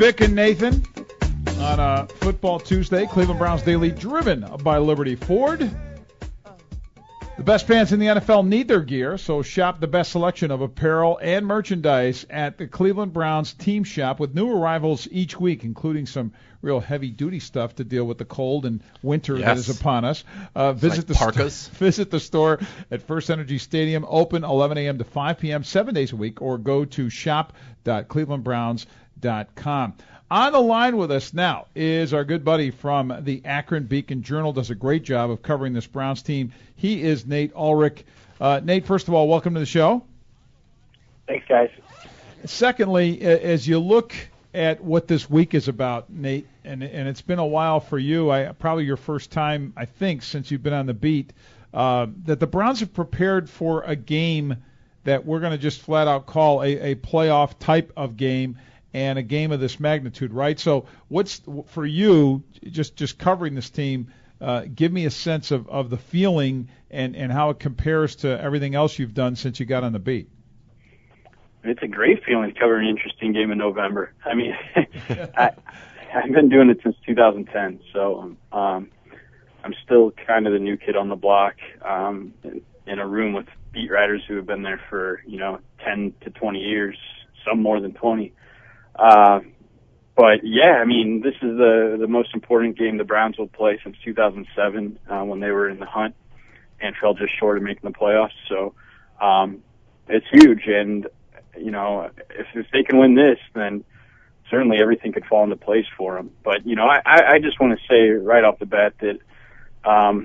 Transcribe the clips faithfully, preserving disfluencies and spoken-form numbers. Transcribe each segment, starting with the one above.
Vic and Nathan on a Football Tuesday. Cleveland Browns Daily, driven by Liberty Ford. The best fans in the N F L need their gear, so shop the best selection of apparel and merchandise at the Cleveland Browns Team Shop with new arrivals each week, including some real heavy-duty stuff to deal with the cold and winter yes. that is upon us. Uh, visit like the parkas. St- visit the store at First Energy Stadium, open eleven a.m. to five p.m. seven days a week, or go to shop dot cleveland browns dot com. On the line with us now is our good buddy from the Akron Beacon Journal. Does a great job of covering this Browns team. He is Nate Ulrich. Uh, Nate, first of all, welcome to the show. Thanks, guys. Secondly, as you look at what this week is about, Nate, and and it's been a while for you, I probably your first time, I think, since you've been on the beat, uh, that the Browns have prepared for a game that we're going to just flat out call a, a playoff type of game, and a game of this magnitude, right? So what's, for you, just just covering this team, uh, give me a sense of, of the feeling and, and how it compares to everything else you've done since you got on the beat. It's a great feeling to cover an interesting game in November. I mean, I, I've been doing it since two thousand ten, so um, I'm still kind of the new kid on the block um, in, in a room with beat writers who have been there for, you know, ten to twenty years, some more than twenty. Uh, but yeah, I mean, this is the the most important game the Browns will play since two thousand seven, uh, when they were in the hunt and fell just short of making the playoffs. So, um, it's huge. And, you know, if, if they can win this, then certainly everything could fall into place for them. But, you know, I, I just want to say right off the bat that, um,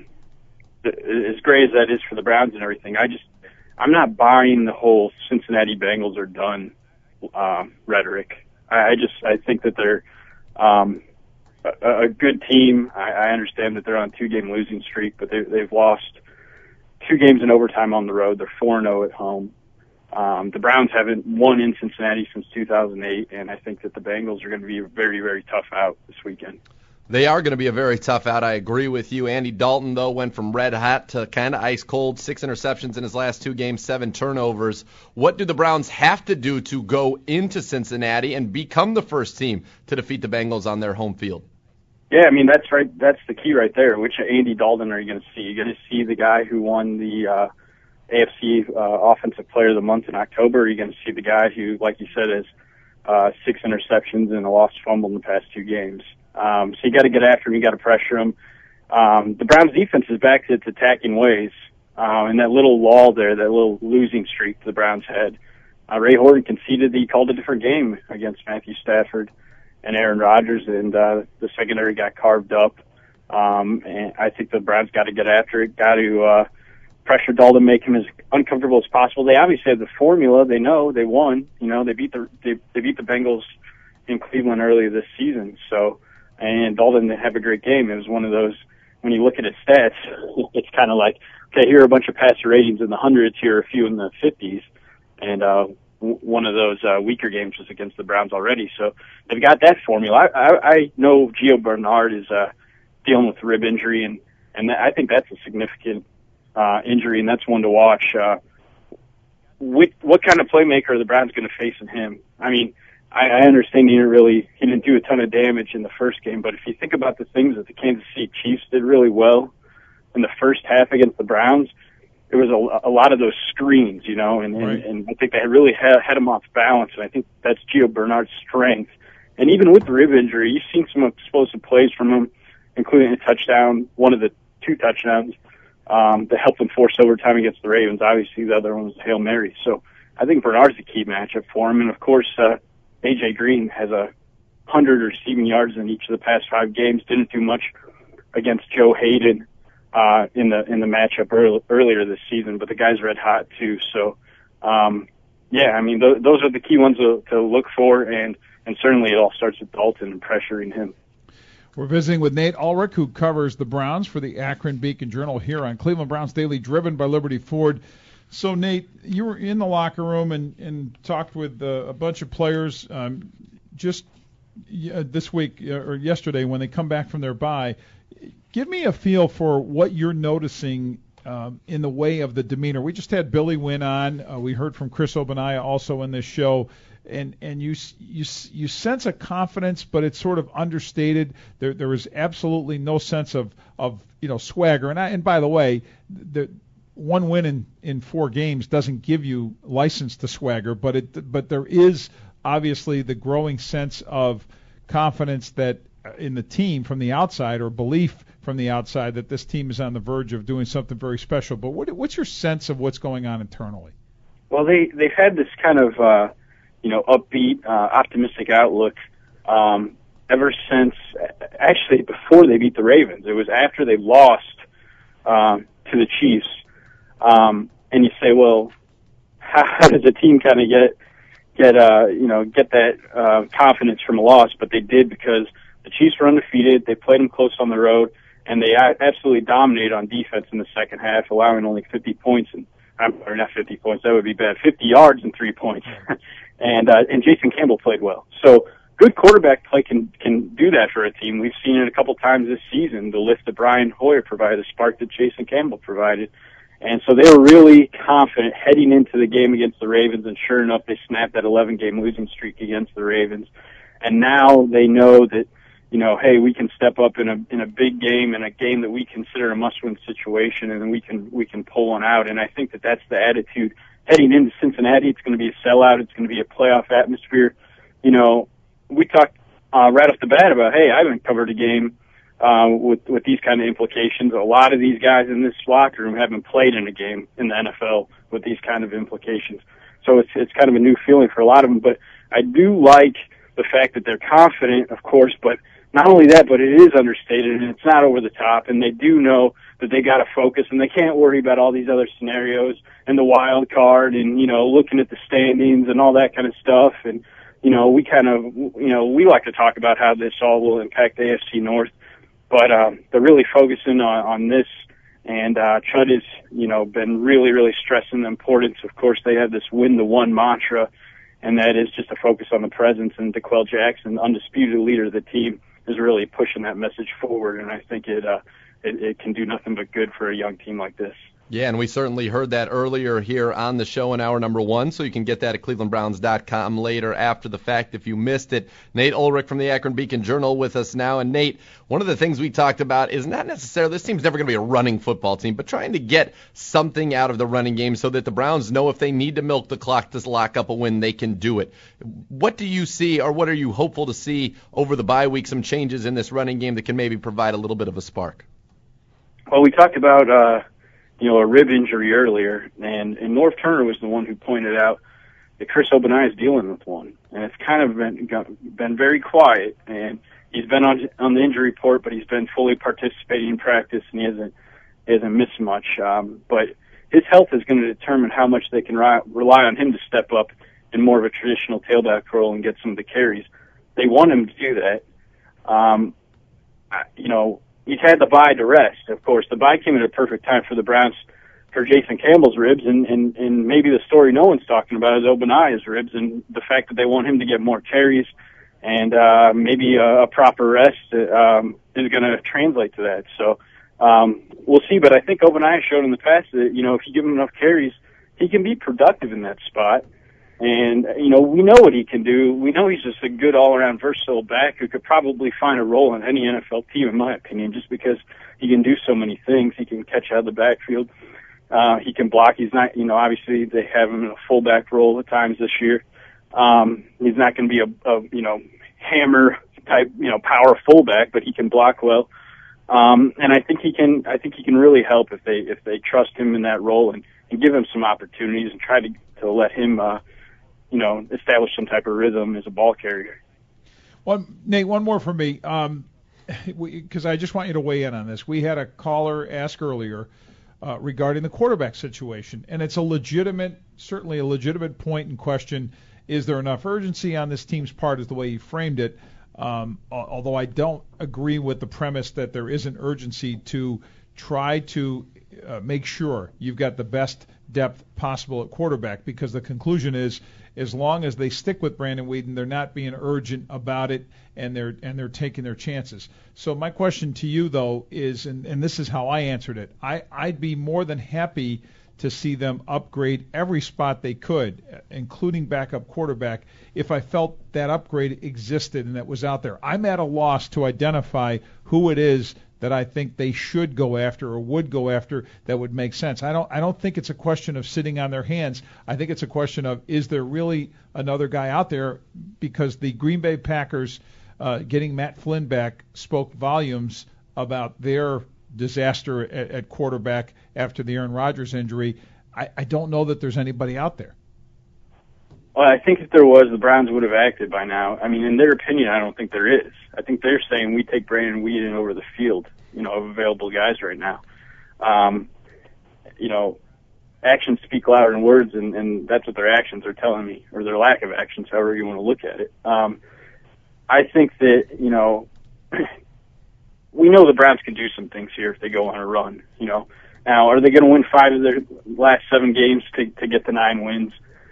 as great as that is for the Browns and everything, I just, I'm not buying the whole Cincinnati Bengals are done, uh, rhetoric. I just I think that they're um, a, a good team. I, I understand that they're on a two-game losing streak, but they, they've lost two games in overtime on the road. They're four and oh at home. Um, the Browns haven't won in Cincinnati since two thousand eight, and I think that the Bengals are going to be a very, very tough out this weekend. They are going to be a very tough out. I agree with you. Andy Dalton, though, went from red hot to kind of ice cold. Six interceptions in his last two games, seven turnovers. What do the Browns have to do to go into Cincinnati and become the first team to defeat the Bengals on their home field? Yeah, I mean, that's right. That's the key right there. Which Andy Dalton are you going to see? You're going to see the guy who won the uh, A F C uh, Offensive Player of the Month in October. Or you're going to see the guy who, like you said, has uh, six interceptions and a lost fumble in the past two games. Um, so you got to get after him. You got to pressure him. Um, the Browns defense is back to its attacking ways. Uh, and that little lull there, that little losing streak the Browns had, uh, Ray Horton conceded that he called a different game against Matthew Stafford and Aaron Rodgers, and uh, the secondary got carved up. Um, and I think the Browns got to get after it, got to uh, pressure Dalton, make him as uncomfortable as possible. They obviously have the formula. They know they won. You know, they beat the they, they beat the Bengals in Cleveland earlier this season. So. And Dalton didn't have a great game. It was one of those, when you look at his stats, it's kind of like, okay, here are a bunch of passer ratings in the hundreds, here are a few in the fifties. And uh, w- one of those uh, weaker games was against the Browns already. So they've got that formula. I, I, I know Gio Bernard is uh, dealing with rib injury, and, and I think that's a significant uh, injury, and that's one to watch. Uh, what, what kind of playmaker are the Browns going to face in him? I mean, I, I understand he didn't really, he didn't do a ton of damage in the first game, but if you think about the things that the Kansas City Chiefs did really well in the first half against the Browns, it was a, a lot of those screens, you know, and, right. and, and I think they really had, had him off balance, and I think that's Gio Bernard's strength. And even with the rib injury, you've seen some explosive plays from him, including a touchdown, one of the two touchdowns, um, that helped them force overtime against the Ravens. Obviously, the other one was a Hail Mary. So I think Bernard's a key matchup for him, and of course, uh, A J Green has a hundred receiving yards in each of the past five games. Didn't do much against Joe Hayden uh, in the in the matchup early, earlier this season, but the guy's red hot too. So, um, yeah, I mean th- those are the key ones to, to look for, and and certainly it all starts with Dalton and pressuring him. We're visiting with Nate Ulrich, who covers the Browns for the Akron Beacon Journal here on Cleveland Browns Daily, driven by Liberty Ford. So, Nate, you were in the locker room and, and talked with uh, a bunch of players um, just uh, this week uh, or yesterday when they come back from their bye. Give me a feel for what you're noticing um, in the way of the demeanor. We just had Billy Wynn on. Uh, we heard from Chris Ogbonnaya also in this show. And and you you you sense a confidence, but it's sort of understated. There there is absolutely no sense of, of you know swagger. And I, and by the way, the one win in, in four games doesn't give you license to swagger, but it but there is obviously the growing sense of confidence that in the team from the outside, or belief from the outside that this team is on the verge of doing something very special. But what what's your sense of what's going on internally? Well, they they've had this kind of uh, you know, upbeat, uh, optimistic outlook, um, ever since, actually before they beat the Ravens. It was after they lost, um, to the Chiefs. Um, and you say, well, how, how does a team kind of get, get, uh, you know, get that, uh, confidence from a loss? But they did, because the Chiefs were undefeated. They played them close on the road, and they absolutely dominated on defense in the second half, allowing only fifty points and, or not fifty points, that would be bad, fifty yards and three points. And uh, and Jason Campbell played well. So good quarterback play can can do that for a team. We've seen it a couple times this season. The lift that Brian Hoyer provided, the spark that Jason Campbell provided, and so they were really confident heading into the game against the Ravens. And sure enough, they snapped that eleven game losing streak against the Ravens. And now they know that, you know, hey, we can step up in a in a big game, in a game that we consider a must-win situation, and then we can we can pull one out. And I think that that's the attitude heading into Cincinnati. It's going to be a sellout. It's going to be a playoff atmosphere. You know, we talked uh, right off the bat about, hey, I haven't covered a game uh, with with these kind of implications. A lot of these guys in this locker room haven't played in a game in the N F L with these kind of implications. So it's it's kind of a new feeling for a lot of them. But I do like the fact that they're confident, of course, but not only that, but it is understated and it's not over the top, and they do know that they got to focus and they can't worry about all these other scenarios and the wild card and, you know, looking at the standings and all that kind of stuff. And, you know, we kind of, you know, we like to talk about how this all will impact the A F C North, but um, they're really focusing on, on this. And uh, Chud has, you know, been really, really stressing the importance. Of course, they have this win the one mantra, and that is just a focus on the presence. And DeQuell Jackson, undisputed leader of the team, is really pushing that message forward, and I think it, uh, it it can do nothing but good for a young team like this. Yeah, and we certainly heard that earlier here on the show in hour number one, so you can get that at cleveland browns dot com later after the fact if you missed it. Nate Ulrich from the Akron Beacon Journal with us now. And Nate, one of the things we talked about is not necessarily, this team's never going to be a running football team, but trying to get something out of the running game so that the Browns know if they need to milk the clock to lock up a win, they can do it. What do you see, or what are you hopeful to see over the bye week, some changes in this running game that can maybe provide a little bit of a spark? Well, we talked about uh you know, a rib injury earlier, and, and Norv Turner was the one who pointed out that Chris Ogbonnaya is dealing with one, and it's kind of been been very quiet, and he's been on on the injury report, but he's been fully participating in practice, and he hasn't he hasn't missed much. Um, but his health is going to determine how much they can ri- rely on him to step up in more of a traditional tailback role and get some of the carries. They want him to do that. Um, I, you know. He's had the bye to rest. Of course, the bye came at a perfect time for the Browns, for Jason Campbell's ribs, and, and, and maybe the story no one's talking about is Ogbonnaya's ribs, and the fact that they want him to get more carries and uh, maybe a, a proper rest um, is going to translate to that. So um, we'll see, but I think Ogbonnaya showed in the past that, you know, if you give him enough carries, he can be productive in that spot. And, you know, we know what he can do. We know he's just a good all-around versatile back who could probably find a role in any N F L team, in my opinion, just because he can do so many things. He can catch out of the backfield. Uh, he can block. He's not, you know, obviously they have him in a fullback role at times this year. Um, he's not going to be a, a, you know, hammer type, you know, power fullback, but he can block well. Um, and I think he can, I think he can really help if they, if they trust him in that role and, and give him some opportunities and try to, to let him, uh, you know, establish some type of rhythm as a ball carrier. One, Nate, one more from me, um, because I just want you to weigh in on this. We had a caller ask earlier uh, regarding the quarterback situation, and it's a legitimate, certainly a legitimate point in question. Is there enough urgency on this team's part, is the way he framed it, um, although I don't agree with the premise that there isn't urgency to try to uh, make sure you've got the best depth possible at quarterback, because the conclusion is, as long as they stick with Brandon Weeden, they're not being urgent about it, and they're and they're taking their chances. So my question to you, though, is, and, and this is how I answered it, I, I'd be more than happy to see them upgrade every spot they could, including backup quarterback, if I felt that upgrade existed and that was out there. I'm at a loss to identify who it is that I think they should go after or would go after that would make sense. I don't I don't think it's a question of sitting on their hands. I think it's a question of, is there really another guy out there? Because the Green Bay Packers uh, getting Matt Flynn back spoke volumes about their disaster at, at quarterback after the Aaron Rodgers injury. I, I don't know that there's anybody out there. Well, I think if there was, the Browns would have acted by now. I mean, in their opinion, I don't think there is. I think they're saying we take Brandon Weeden over the field, you know, of available guys right now. Um, you know, actions speak louder than words, and, and that's what their actions are telling me, or their lack of actions, however you want to look at it. Um, I think that, you know, we know the Browns can do some things here if they go on a run, you know. Now, are they going to win five of their last seven games to, to get the nine wins?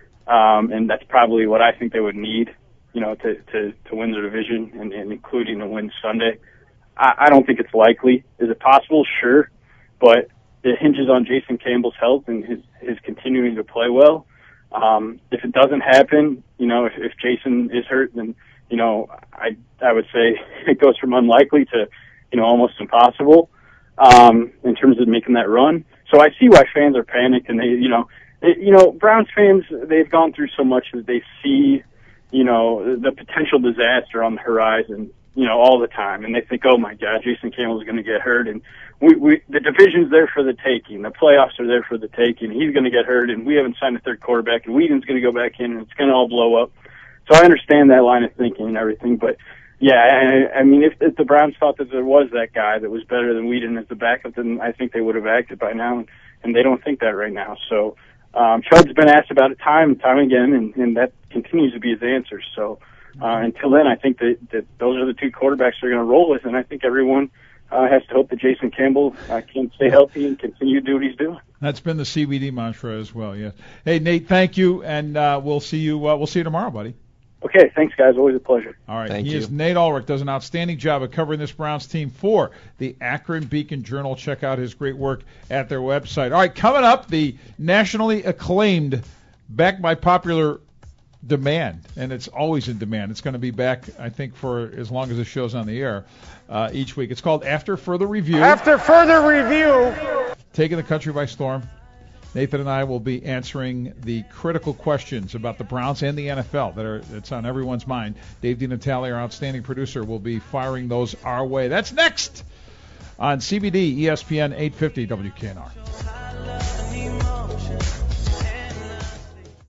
Um, and that's probably what I think they would need, you know, to, to, to win the division, and, and including to win Sunday. I, I don't think it's likely. Is it possible? Sure. But it hinges on Jason Campbell's health and his, his continuing to play well. Um, if it doesn't happen, you know, if, if Jason is hurt, then, you know, I, I would say it goes from unlikely to, you know, almost impossible, um, in terms of making that run. So I see why fans are panicked, and they, you know, it, you know, Browns fans, they've gone through so much that they see, you know, the potential disaster on the horizon, you know, all the time. And they think, oh my God, Jason Campbell's going to get hurt. And we, we, the division's there for the taking. The playoffs are there for the taking. He's going to get hurt, and we haven't signed a third quarterback, and Weeden's going to go back in, and it's going to all blow up. So I understand that line of thinking and everything, but yeah, I, I mean, if, if the Browns thought that there was that guy that was better than Weeden as the backup, then I think they would have acted by now, and, and they don't think that right now. So um, Chud's been asked about it time and time again, and, and that continues to be his answer. So uh, until then, I think that, that those are the two quarterbacks they're going to roll with, and I think everyone uh, has to hope that Jason Campbell uh, can stay healthy and continue to do what he's doing. That's been the C B D mantra as well. Yes. Hey, Nate, thank you, and uh, we'll see you. Uh, we'll see you tomorrow, buddy. Okay, thanks, guys. Always a pleasure. All right. Thank he you. is Nate Ulrich, does an outstanding job of covering this Browns team for the Akron Beacon Journal. Check out his great work at their website. All right, coming up, the nationally acclaimed, back by popular demand, and it's always in demand. It's going to be back, I think, for as long as the show's on the air uh, each week. It's called After Further Review. After Further Review. Taking the country by storm. Nathan and I will be answering the critical questions about the Browns and the N F L that are that's on everyone's mind. Dave DiNatale, our outstanding producer, will be firing those our way. That's next on C B D, E S P N eight fifty W K N R.